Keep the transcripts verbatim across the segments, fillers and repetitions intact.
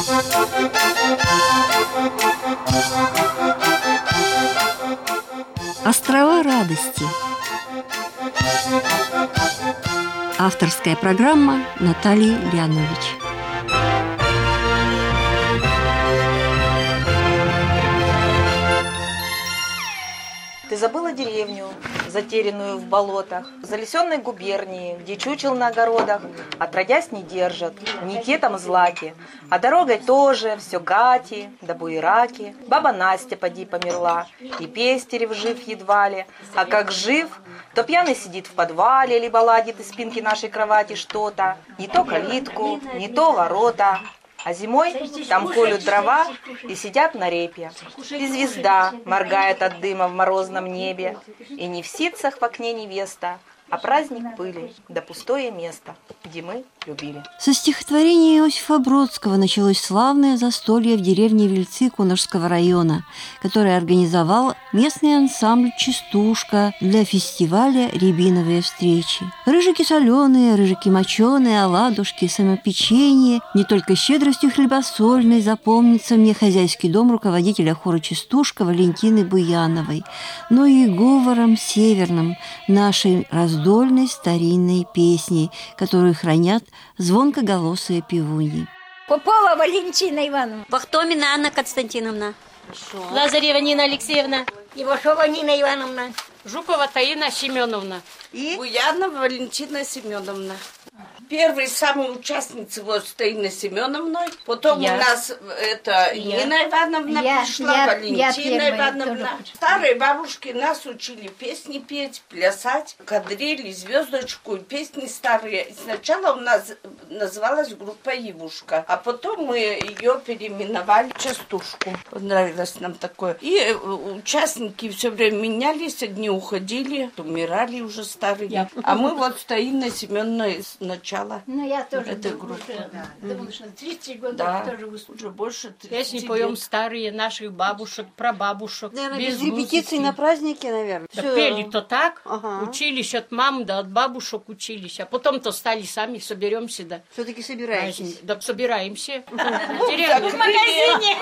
Острова радости. Авторская программа Натальи Леонович. Ты забыла деревню, затерянную в болотах, в залесенной губернии, где чучел на огородах отродясь не держат, ни те там злаки. А дорогой тоже все гати да буераки. Баба Настя поди померла, и Пестерев жив едва ли. А как жив, то пьяный сидит в подвале, либо ладит из спинки нашей кровати что-то. Не то калитку, не то ворота. А зимой там колют дрова и сидят на репе. И звезда моргает от дыма в морозном небе. И не в ситцах в окне невеста, а праздник пыли, да пустое место, где мы любили. Со стихотворения Иосифа Бродского началось славное застолье в деревне Вельцы Кунашского района, которое организовал местный ансамбль «Частушка» для фестиваля «Рябиновые встречи». Рыжики соленые, рыжики моченые, оладушки, самопечение. Не только щедростью хлебосольной запомнится мне хозяйский дом руководителя хора «Частушка» Валентины Буяновой, но и говором северным нашей раздольной старинной песни, которую хранят звонкоголосые певуньи. Попова Валентина Ивановна. Вахтомина Анна Константиновна. Лазарева Нина Алексеевна. Ивашова Нина Ивановна. Жукова Таина Семеновна. И Буянова Валентина Семеновна. Первой самой участницей вот с Таиной Семеновной. Потом я. У нас это я. Нина Ивановна я. пришла, я. Валентина я Ивановна. Старые бабушки нас учили песни петь, плясать, кадрили, звездочку, песни старые. Сначала у нас называлась группа «Ивушка», а потом мы ее переименовали в «Частушку». Понравилось нам такое. И участники все время менялись, одни уходили, умирали уже старые. Я. А мы вот с Таиной Семеновной сначала. Ну, я тоже этой группы. Да. Потому что тридцать годов да. тоже выступила. Уже больше тридцати Песни поем старые наших бабушек, прабабушек. Наверное, без, без репетиций на празднике, наверное. Да пели то так, ага. учились от мам, да от бабушек учились, а потом то стали сами, соберемся, да. Все-таки собираетесь? Да, собираемся. В магазине.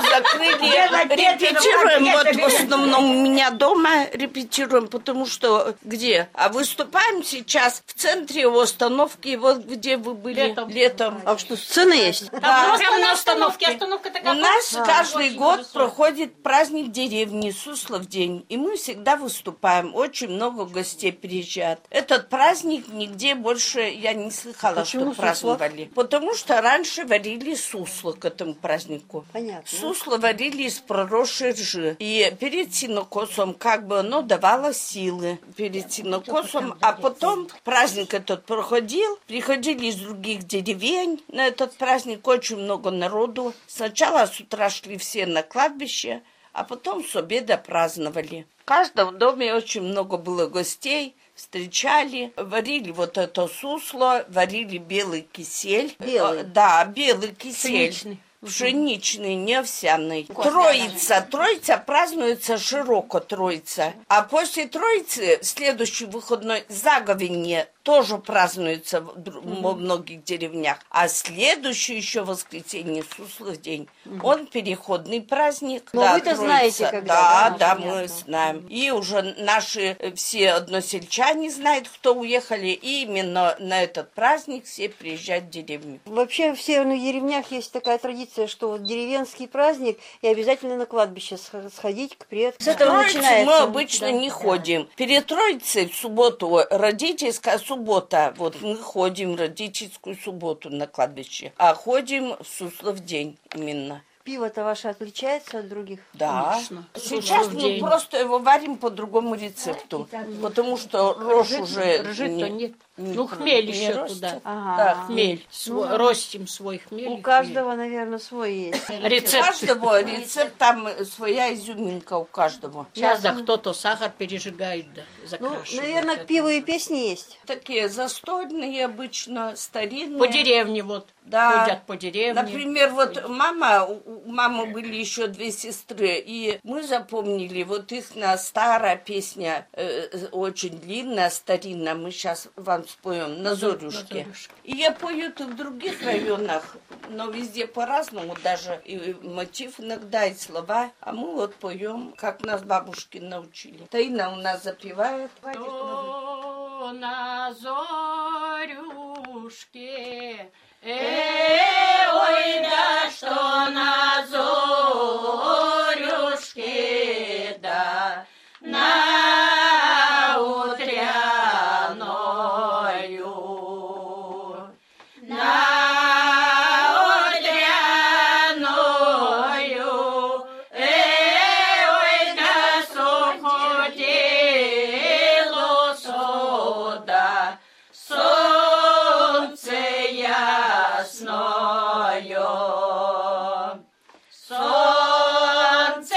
Закрыли. Репетируем, вот в основном у меня дома репетируем, потому что где? А выступаем сейчас в центре остановки, вот где вы были летом. летом. А что, сцена есть? Да. Прямо на остановке. Остановка такая. У нас а, каждый год высокий. Проходит праздник деревни Суслов день, и мы всегда выступаем. Очень много гостей приезжает. Этот праздник нигде больше я не слыхала, почему что праздновали. Суслов? Потому что раньше варили сусло к этому празднику. Понятно. Сусло варили из проросшей ржи. И перед синокосом как бы оно давало силы перед синокосом, а потом праздник этот проходил, приходили из других деревень на этот праздник, очень много народу. Сначала с утра шли все на кладбище, а потом с обеда праздновали. В каждом доме очень много было гостей, встречали, варили вот это сусло, варили белый кисель. Белый? Да, белый кисель. Пшеничный. Пшеничный, не овсяный. Троица. Троица празднуется широко, Троица. А после Троицы следующий выходной заговенье тоже празднуется в mm-hmm. многих деревнях. А следующий еще воскресенье, Суслов день, mm-hmm. он переходный праздник. Но да, вы-то Троица. знаете, когда. Да, да, да мы знаем. И уже наши все односельчане знают, кто уехали. И именно на этот праздник все приезжают в деревню. Вообще в северных деревнях есть такая традиция, что вот деревенский праздник и обязательно на кладбище сходить к предкам. С этого начинается. Мы обычно да, не да. ходим. Перед Троицей в субботу родительская суббота. Вот мы ходим в родительскую субботу на кладбище. А ходим в Суслов день именно. Пиво-то ваше отличается от других? Да. Конечно. Сейчас мы день. Просто его варим по другому рецепту. Потому что рожь уже... Ржи-то нет. Ну, хмель не еще ростит. туда. Ага. Да, хмель. Свой, ну, ростим свой хмель. У каждого, наверное, свой есть. Рецепт. У каждого рецепт, там своя изюминка у каждого. Сейчас, да, кто-то сахар пережигает, да, закрашивает. Ну, наверное, к пиву и песни есть. Такие застольные обычно, старинные. По деревне вот. Да. Ходят по деревне. Например, вот мама, у мамы были еще две сестры, и мы запомнили, вот их на старая песня, э, очень длинная, старинная, мы сейчас вам споем, на Зорюшке. И я пою это в других районах, но везде по-разному, даже и мотив иногда, и слова. А мы вот поем, как нас бабушки научили. Таина у нас запевает. Что на Зорюшке, Эй, ой, да что на Зорюшке, да на утряною, на утряною, эй, ой, да сухотело сода, солнце ясною, солнце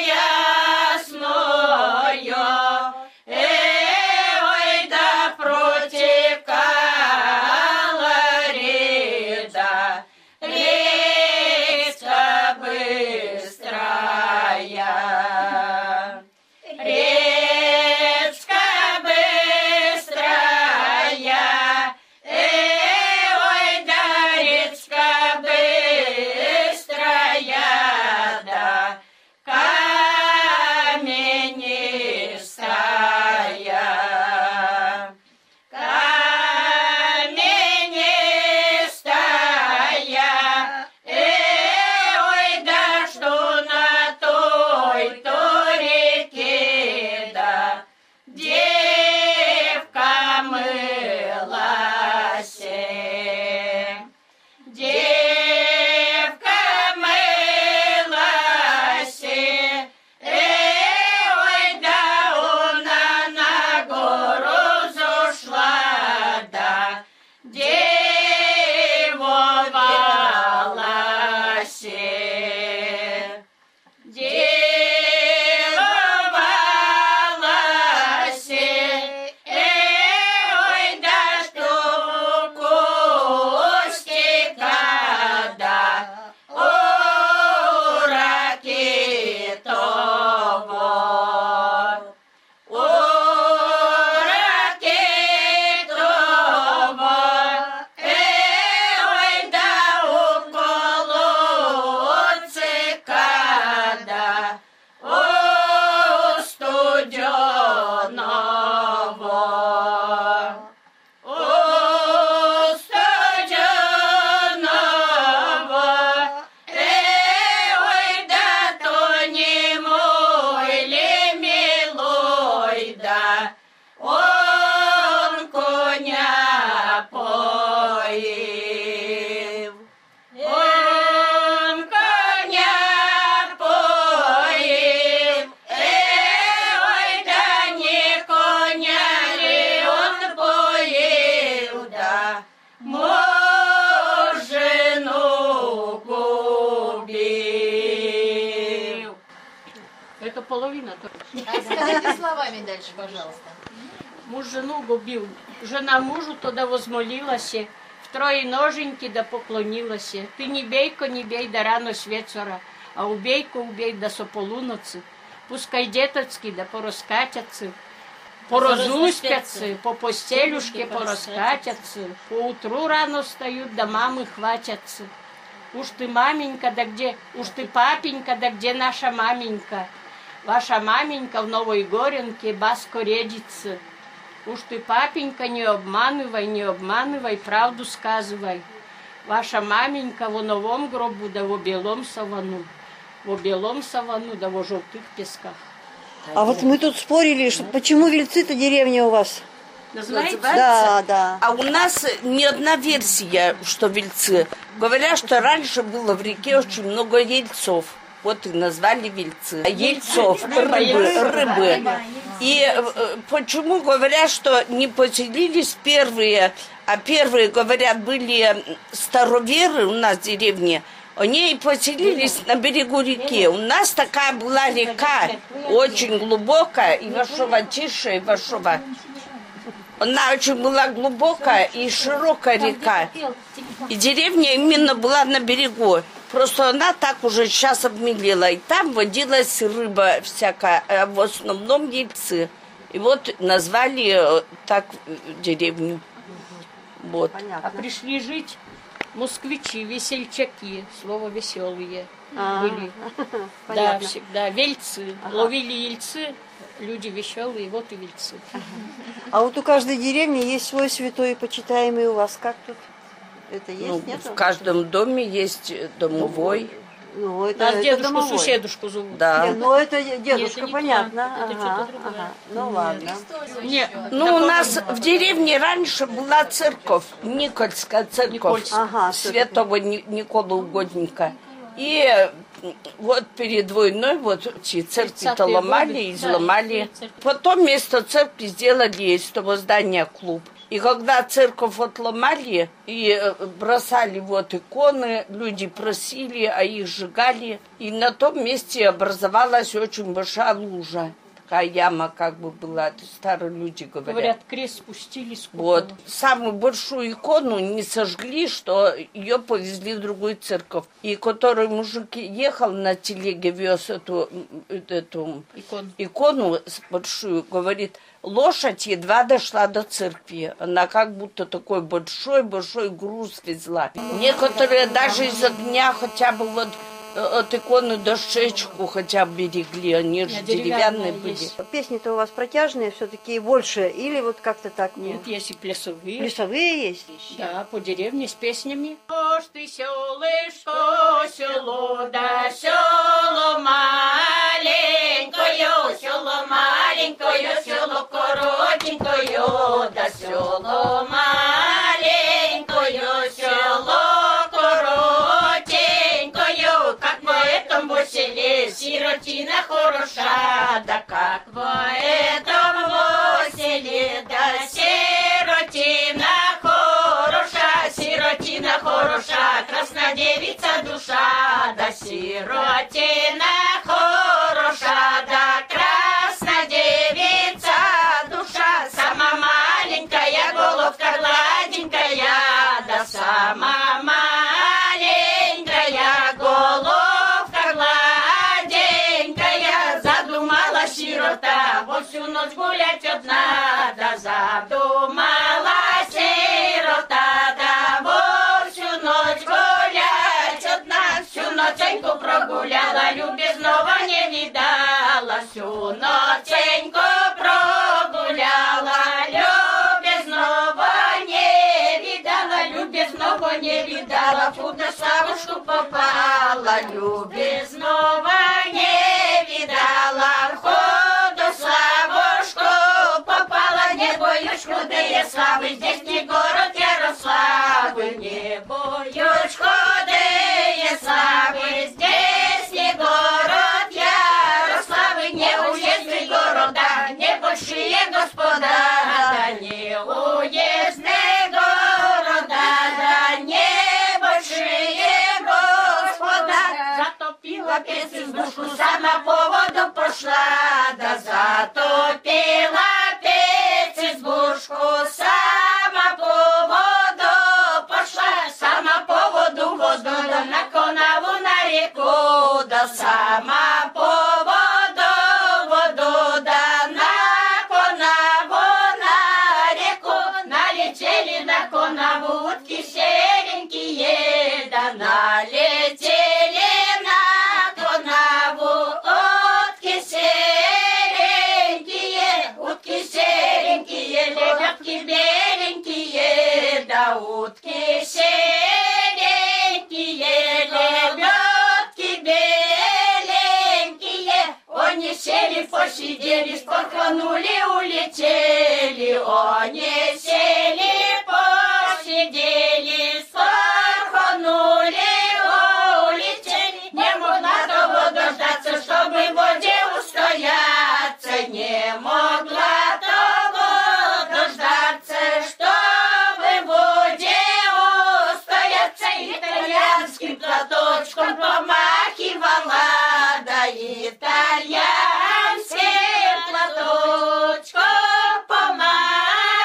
ясною, эй, ой, да протекала река, речка быстрая, речка быстрая, эй, ой, да речка быстрая, да каменистая, каменистая, эй, ой, да что на той-то реке, да девка мылася, девка мылася, эй, ой, да она на гору зашла, да девовалася, девовалася, эй, ой, да что в кустика, да у ракетово, у ракетово, эй, ой, да у колодцика, да у студеного, у студеного, эй, ой, да то не мой ли милой, да он коня поил, он коня поил, эй, ой, да не коня ли он поил, да мужину губил. Это половина только. Скажите словами дальше, пожалуйста. Муж жену губил. Жена мужу тогда возмолилася, втрое ноженьки да поклонилася. Ти не бейко, не бей да рано с вечора, а убейко, убей да со полуноці. Пускай деточки да порозкатяться, порозуспятся, по постелюшке порозкатятся, поутру рано встают, да мамы хватятся. Уж ты маменька, да где, уж ты папенька, да где наша маменька? Ваша маменька в Новой Горенке баско редится. Уж ты, папенька, не обманывай, не обманывай, правду сказывай. Ваша маменька в новом гробу, да в белом савану. В белом савану, да в желтых песках. А вот мы тут спорили, что почему Вельцы-то деревня у вас? Знаете? Да, да. А у нас не одна версия, что Вельцы. Говорят, что раньше было в реке очень много ельцов. Вот и назвали Вельцы. Ельцов, рыбы, рыбы. И э, почему говорят, что не поселились первые, а первые, говорят, были староверы у нас в деревне. Они и поселились на берегу реки. У нас такая была река, очень глубокая, Ивашова тише, Ивашова. Она очень была глубокая и широкая река. И деревня именно была на берегу. Просто она так уже сейчас обмелела. И там водилась рыба всякая, а в основном яйцы. И вот назвали так деревню. Вот. А пришли жить москвичи, весельчаки, слово веселые А, были. Да, понятно. всегда. Вельцы. Ага. Ловили ельцы, люди веселые, вот и вельцы. А вот у каждой деревни есть свой святой и почитаемый у вас. Как тут? Это есть, Ну, нет? в каждом доме есть домовой. Ну, это, Нас это дедушку, домовой. соседушку зовут. Да. Нет, ну, это дедушка, Нет, это не понятно. то. Это Ага, что-то другое. ага. Ну, ладно. Нет, Ну, у нас в деревне раньше была церковь, Никольская церковь, Никольская. Ага, святого Ни- Николы Угодника. И вот перед войной вот эти церкви-то тридцатые ломали, годы. изломали. Да, церковь. Потом вместо церкви сделали из того здания клуб. И когда церковь отломали и бросали вот иконы, люди просили, а их сжигали. И на том месте образовалась очень большая лужа. Такая яма как бы была, это старые люди говорят. Говорят, крест спустили с купола. Вот. Самую большую икону не сожгли, что ее повезли в другую церковь. И который мужик ехал на телеге, вез эту, эту Икон. икону большую, говорит, лошадь едва дошла до церкви. Она как будто такой большой-большой груз везла. Некоторые даже из огня хотя бы вот от иконы дощечку хотя бы берегли, они же Нет, деревянные деревянная были. есть. Песни-то у вас протяжные все-таки больше, или вот как-то так? Нет, есть и плясовые. Плясовые есть? Да, по деревне с песнями. Ож ты селышко, село, да село маленькое, село маленькое, село коротенькое, да село маленькое, село коротенькое, как в этом селе сиротина хороша, да как в этом селе, да сиротина хороша, сиротина хороша, красная девица душа, да сиротина хороша, да красная девица душа, сама маленькая, головка гладенькая, да сама маленькая, головка гладенькая, задумала сирота во всю ночь гулять одна, да задумала сирота, да во всю ночь гулять одна, всю ноченьку прогуляла, любезного не видала, всю ноченьку прогуляла, любезного не видала, любезного не видала, куда Савушку попала, любезного не видала, куда Савушку попала, не боюсь, куда я славы, здесь не город Ярославы, не боюсь, куда я славы, здесь не город Ярославы, не уездный город, да не большие господа, да не уездный город, да не большие господа, затопила пец избушку, сама по воду пошла, да затопила пец избушку, сама по воду пошла, сама по воду воду, да на канаву на реку, да сама по воду воду, да на канаву на реку, налетели на канаву утки серенькие, да налетели на канаву утки серенькие, утки серенькие, лебедки беленькие, да утки серенькие, лебедки беленькие, они сели, посидели, спорханули, улетели, они сели, посидели, спорханули, улетели, не могла того дождаться, чтобы в воде устояться, не могла того дождаться, чтобы в воде устояться, итальянским платочком помахивала, да итальянским платочком помахивала,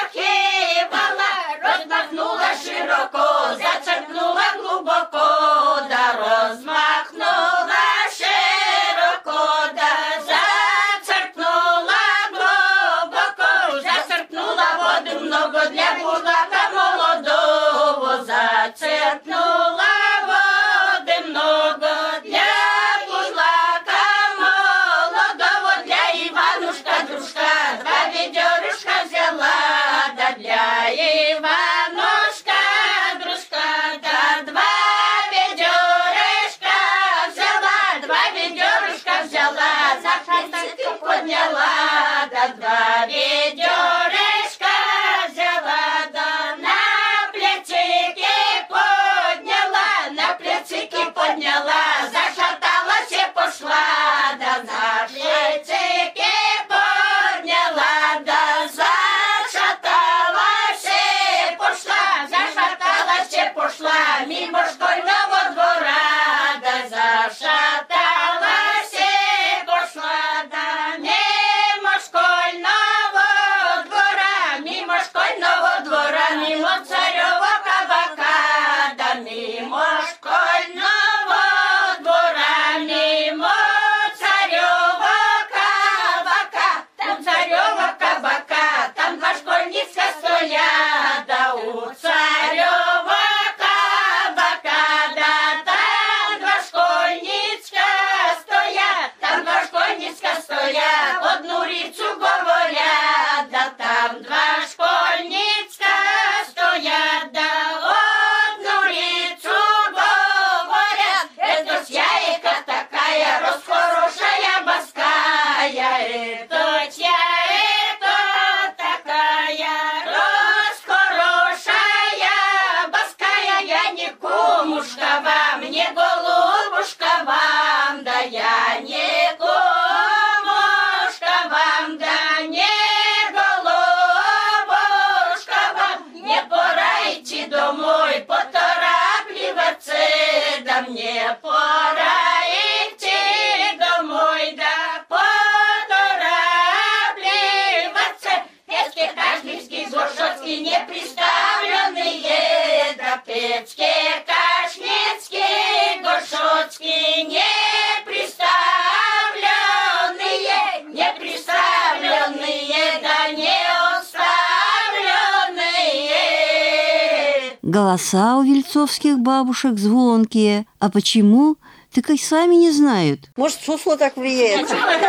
Голоса у вельцовских бабушек звонкие. А почему? Так и сами не знают. Может, сусло так влияет?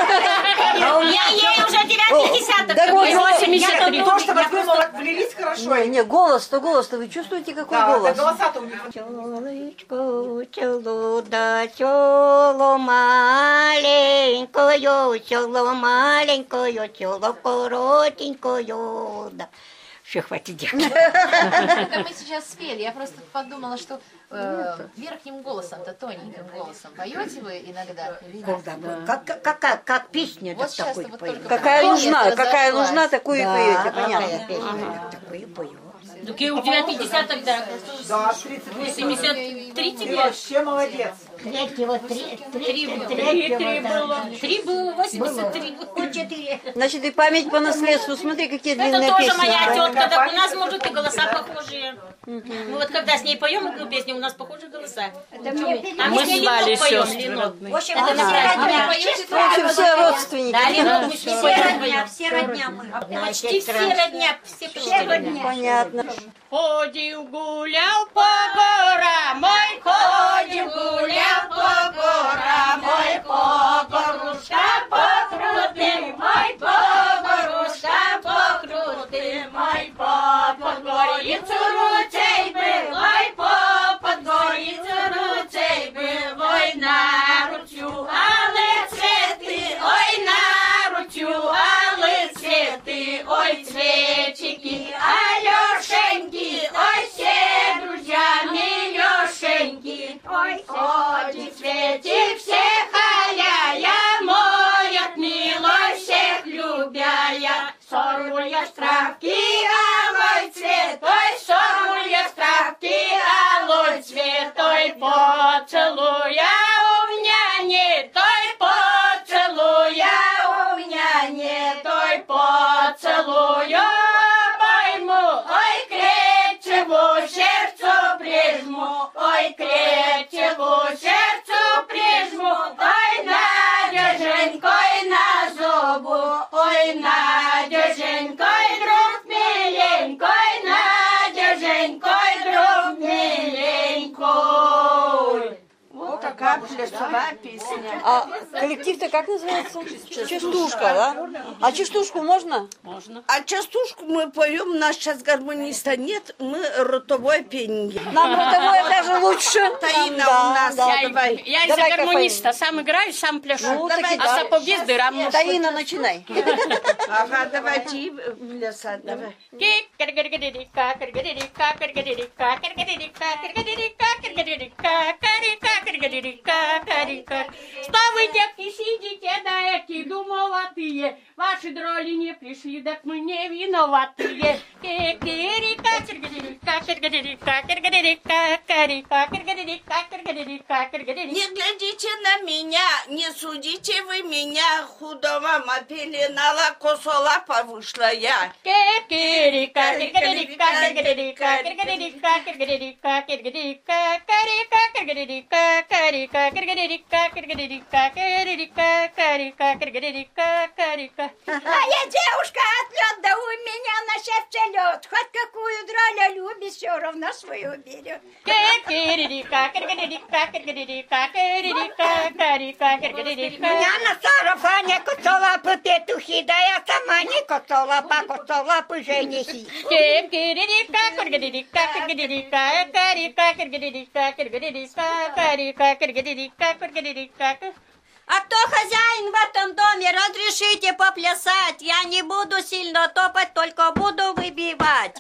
Я ей уже девятый десяток. Да вот, восемьдесят три. То, что возьмем, влились хорошо. Не, не, голос-то, голос-то, вы чувствуете, какой Да, голос? голоса-то у них. Челочку, челу, да челу маленькую, челу маленькую, челу коротенькую, да. Все, хватит делать. Это мы сейчас спели. Я просто подумала, что э, верхним голосом-то, тоненьким голосом поете вы иногда? Или нет? Когда бы- Как, как, как, как песня Вот так сейчас такой вот пою. только Какая Нет, нужна, какая разошлась. нужна, такую и Да, поете, какая понятно. песня, такую пою. Так и у девятый десяток, да. Да, тридцать восемьдесят три тебе. Вообще молодец. Третьего, три, Три было. Три, третьего, три да. было. Три было, восемьдесят три. Вот четыре. Значит, и память по наследству. Смотри, какие Это длинные тоже песни. моя да. тетка, так у нас, может, и голоса похожие. Мы вот когда с ней поем эту песню, у нас похожие голоса. Это мне А мы с ней ленок поем, ленок. В общем, Это все на праздник. родня. В общем, все родственники. Да, ленок мы с ней поем Родня, вдвоем. все родня мы. Почти все родня, все почти родня. родня. Понятно. Ходил, гулял по горам, мой, ходил, гулял по горам, мой, по горушкам, по крутым, мой, по горушкам, по крутым, мой, по подгорицу ручей был, мой, по подгорицу ручей был, ой, на ручью але цветы, ой, на ручью але цветы, ой, цветчики, Алешеньки, ой, все друзья милешеньки, ой, ходит цветик всех аляя, мой от милой всех любяя, сорву я с травки алой цвет, ой, сорву я с травки алой цвет, ой, поцелуя у меня нет, ой, поцелуя у меня нет, ой, поцелуя пойму, ой, крепче в сердцу прижму, ой, крепче в сердцу прижму, ой, Надеженька, ой, на зубу, ой, Надеженька, ой, друг миленький, ой, Надеженька, ой, друг миленький. Вот такая плясовая песня. А коллектив-то как называется? Частушка, да? А частушку можно? А частушку мы поем, у нас сейчас гармониста нет, мы ротовое пение. Нам ротовое даже лучше. Таина Да, у нас, да. давай. Я из-за Давай-ка гармониста сам играю, сам пляшу. Ну, так и а да. сапоги с дырами. Таина, начинай. Ага, давайте и плясать, давай. Что вы, детки, сидите, да эти думоватые? Ваши дроли не пришли, так мы не виноватые. Не глядите на меня, не судите вы меня, худого мопеленала, косолапа вышла я. А я девушка от лед, да у меня на сердце лед. Хоть какую драль любит, все равно свою берет. Меня на сарафане косолапы петухи, да я сама не косолапа, косолапы женихи. А кто хозяин в этом доме? Разрешите поплясать. Я не буду сильно топать, только буду выбивать.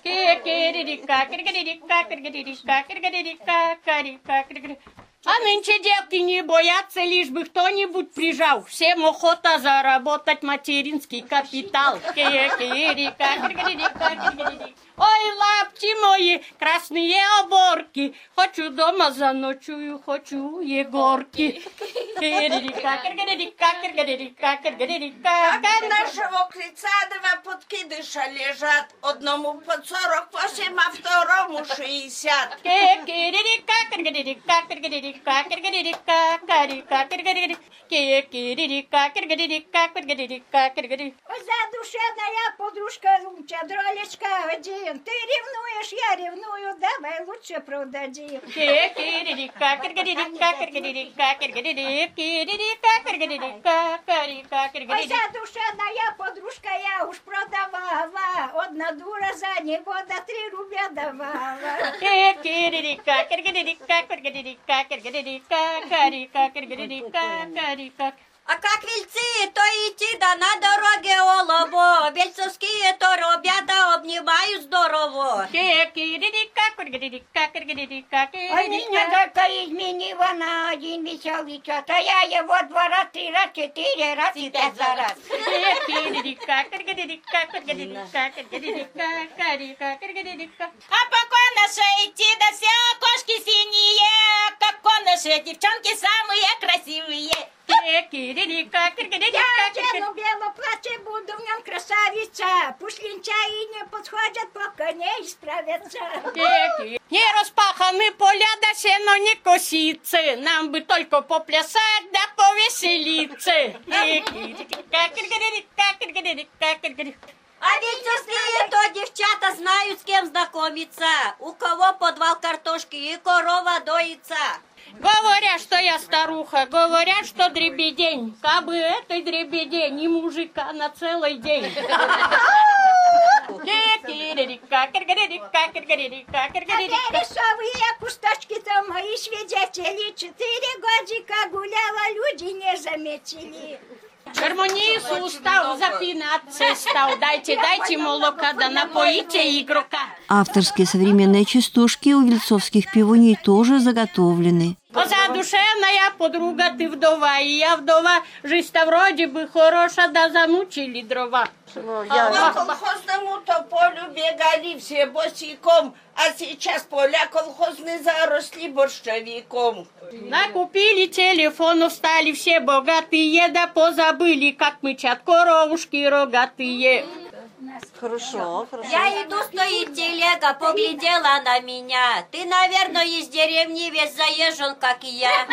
А нынче девки не боятся, лишь бы кто-нибудь прижал. Всем охота заработать материнский капитал. Ой, лапти мои, красные оборки, хочу дома заночую, хочу Егорки. Как нашего крыца два подкидыша лежат, одному под сорок восемь, а второму шестьдесят. Задушевная подружка Луча, дролечка один. Ты ревнуешь, я ревную. родную давай лучше продадим. Ой, задушенная подружка, я уж продавала. Одна дура за него до три рубля давала. А как вельцы, то идти да на дороге олово. Вельцовские то ребята обнимают здорово. А меня только изменила на один веселый час, а я его два раз, три раз, четыре раз и пять за раз. А по конуше идти, да все окошки синие, как конуше, девчонки самые красивые. Я одену белое платье, буду в нем красавица. Пусть лентяи не подходят, пока не исправятся. Не распаханы поля, да сено не косицы. Нам бы только поплясать, да повеселиться. А вельцовские то девчата знают, с кем знакомиться. У кого подвал картошки и корова доится. Говорят, что я старуха, говорят, что дребедень. Кабы этой дребедень и мужика на целый день. Рисовые кусточки-то мои свидетели. Четыре годика гуляла, люди не заметили. Гармонист устал, запинаться стал. Дайте, дайте молока, да напоите игрока. Авторские современные частушки у вельцовских пивуней тоже заготовлены. Задушевная подруга, ты вдова, и я вдова. Жизнь-то вроде бы хороша, да замучили дрова. А по колхозному-то полю бегали все босиком, а сейчас поля колхозные заросли борщевиком. Накупили телефонов, стали все богатые, да позабыли, как мычат коровушки рогатые. Хорошо, хорошо. Я иду, стоит телега, поглядела на меня. Ты, наверное, из деревни весь заезжен, как и я.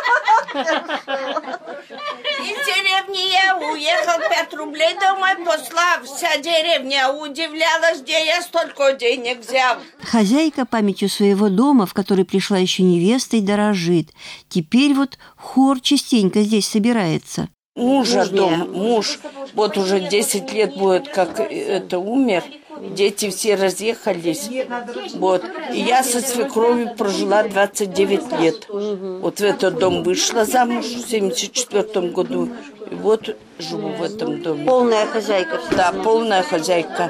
Из деревни я уехал, пять рублей домой послал. Вся деревня удивлялась, где я столько денег взял. Хозяйка памятью своего дома, в который пришла еще невестой, дорожит. Теперь вот хор частенько здесь собирается. Мужа дом, муж, вот уже десять лет будет, как это умер. Дети все разъехались. Вот. И я со свекровью прожила двадцать девять лет. Вот в этот дом вышла замуж в семьдесят четвёртом году. И вот живу в этом доме. Полная хозяйка. Да, полная хозяйка.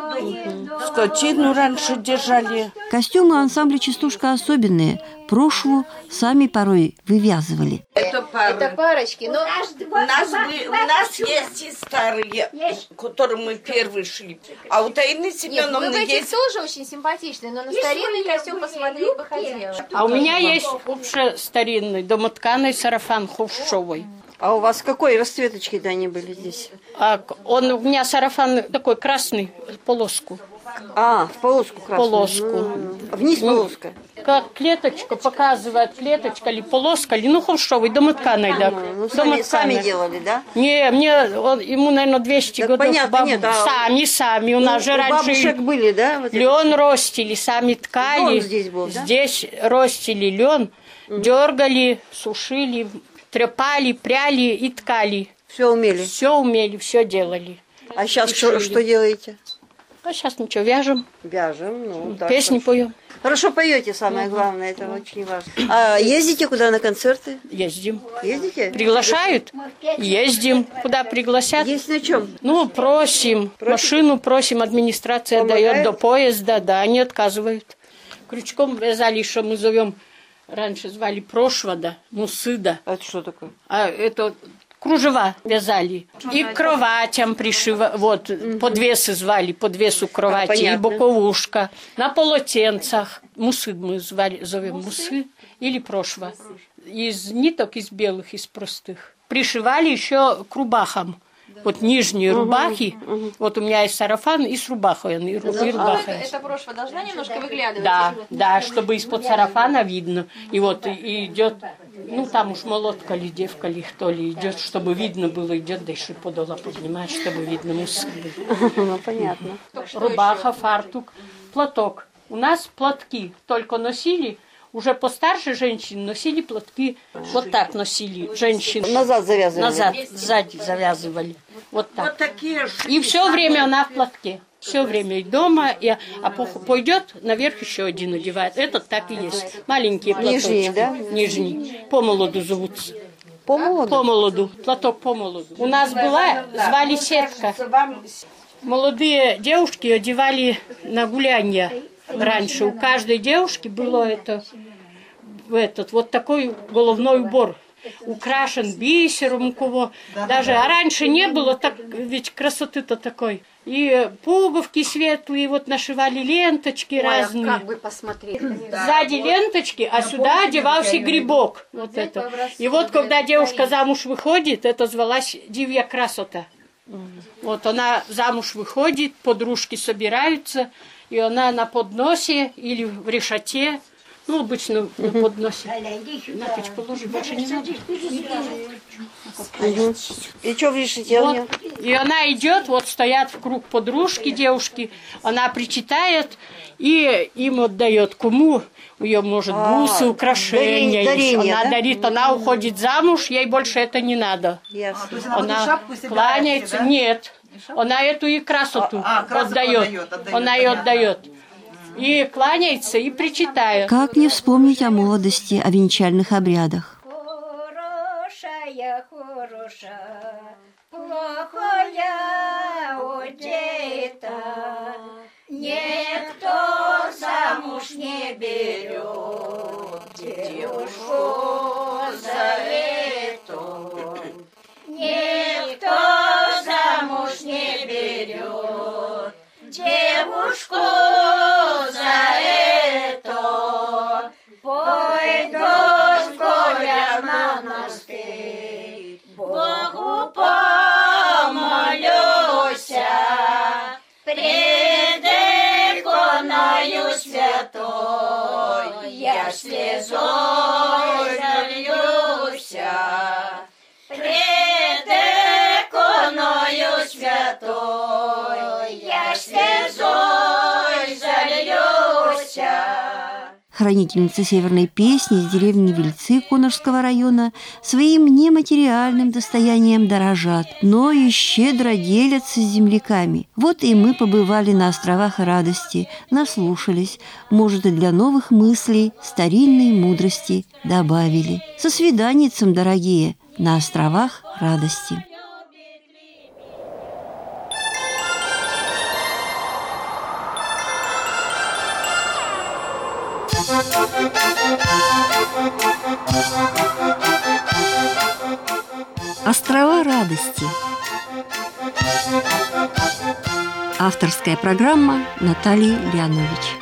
Скотину раньше держали. Костюмы ансамбля «Частушка» особенные. Прошлую сами порой вывязывали. Это, пары. Это парочки, но... У нас, бы, у нас есть и старые, которые мы первые шли. А у Таины Нет, Семеновны вы в этих есть... тоже очень симпатичные, но на старинный костюм посмотреть бы хотела. А у меня есть вообще старинный домотканый сарафан Хрущевой. А у вас какой расцветочки-то они были здесь? А он у меня сарафан такой красный, полоску. А, в полоску красную. Полоску. Mm. Вниз полоска. Как клеточка показывает, клеточка или полоска, или ну Хрущевой, домотканой, да. Ну, сами, сами делали, да? Не, мне, он, ему, наверное, двести так годов. Понятно, бабу. нет, а... Сами, сами. У, у нас же у раньше бабушек были, да? Вот лен ростили, сами ткали. Лен здесь был, да? Здесь ростили лен, mm. дергали, сушили, трепали, пряли и ткали. Все умели? Все умели, все делали. А сейчас что, что делаете? А сейчас ничего, вяжем. Вяжем, ну да. Песни хорошо. поем. Хорошо поете, самое угу. главное, это угу. очень важно. А ездите куда на концерты? Ездим. Ездите? Приглашают? Ездим. Куда пригласят? Есть на чем? Ну, просим. Просите? Машину просим, администрация Помогает? Дает до поезда, да, они отказывают. Крючком вязали, что мы зовем, раньше звали прошвода, мусыда. А это что такое? А это... Кружева вязали. И к кроватям пришивали. Вот, угу. подвесы звали, подвесу кровати. А, и боковушка. На полотенцах. Мусы мы звали, зовем мусы. Или прошва. Из ниток, из белых, из простых. Пришивали еще к рубахам. Вот нижние угу, рубахи, угу. вот у меня есть сарафан и с рубахой. И, ру, и рубаха. Эта прошва должна немножко выглядывать? Да, да, чтобы из-под сарафана видно. И вот и идет, ну там уж молотка ли, девка ли, кто ли идет, чтобы видно было, идет, да еще подола поднимает, чтобы видно мусы были. Ну, понятно. Рубаха, фартук, платок. У нас платки только носили, уже постарше женщины носили платки, вот так носили женщины. Назад завязывали? Назад, сзади завязывали, вот так. Вот такие же. И все время она в платке. Все время и дома, и, а пойдет, наверх еще один одевает. Этот так и есть. Маленькие платочки. Нижние, да? Нижние. По молоду зовутся. По молоду? По молоду. Платок по молоду. У нас была, звали сетка. Молодые девушки одевали на гулянье раньше. У каждой девушки было это, этот, вот такой головной убор. Украшен бисером у кого. Да, даже, да. А раньше не было, так, ведь красоты-то такой. И пуговки светлые, вот нашивали ленточки. Ой, разные. Как бы посмотреть. Сзади ленточки, а сюда одевался грибок. Вот это. И вот когда девушка замуж выходит, это звалась дивья красота. Вот она замуж выходит, подружки собираются, и она на подносе или в решете. Ну, обычно на подносе. На печку ложи, больше не надо. Угу. И что в решете? Вот. И она идет, вот стоят в круг подружки, девушки, она причитает и им отдает. Кому? У нее, может, бусы, а, украшения. Дарение, она да? дарит, она уходит замуж, ей больше это не надо. Ясно. Она кланяется. Да? Нет, она эту и красоту а, а, отдает. отдает, отдает. Она ее отдает. И кланяется, и причитает. Как не вспомнить о молодости, о венчальных обрядах? Хорошая, хорошая, плохая одета, никто замуж не берет девушку за это, никто замуж не берет девушку за это, пойду с горя на монастырь, Богу помолюся, пред иконою святой, я слезой зальюся, пред иконою святой, я слезой зальюся. Хранительницы северной песни из деревни Вельцы Коношского района своим нематериальным достоянием дорожат, но и щедро делятся с земляками. Вот и мы побывали на островах радости, наслушались, может, и для новых мыслей старинной мудрости добавили. Со свиданицем, дорогие, на островах радости. Острова радости. Авторская программа Натальи Леонович.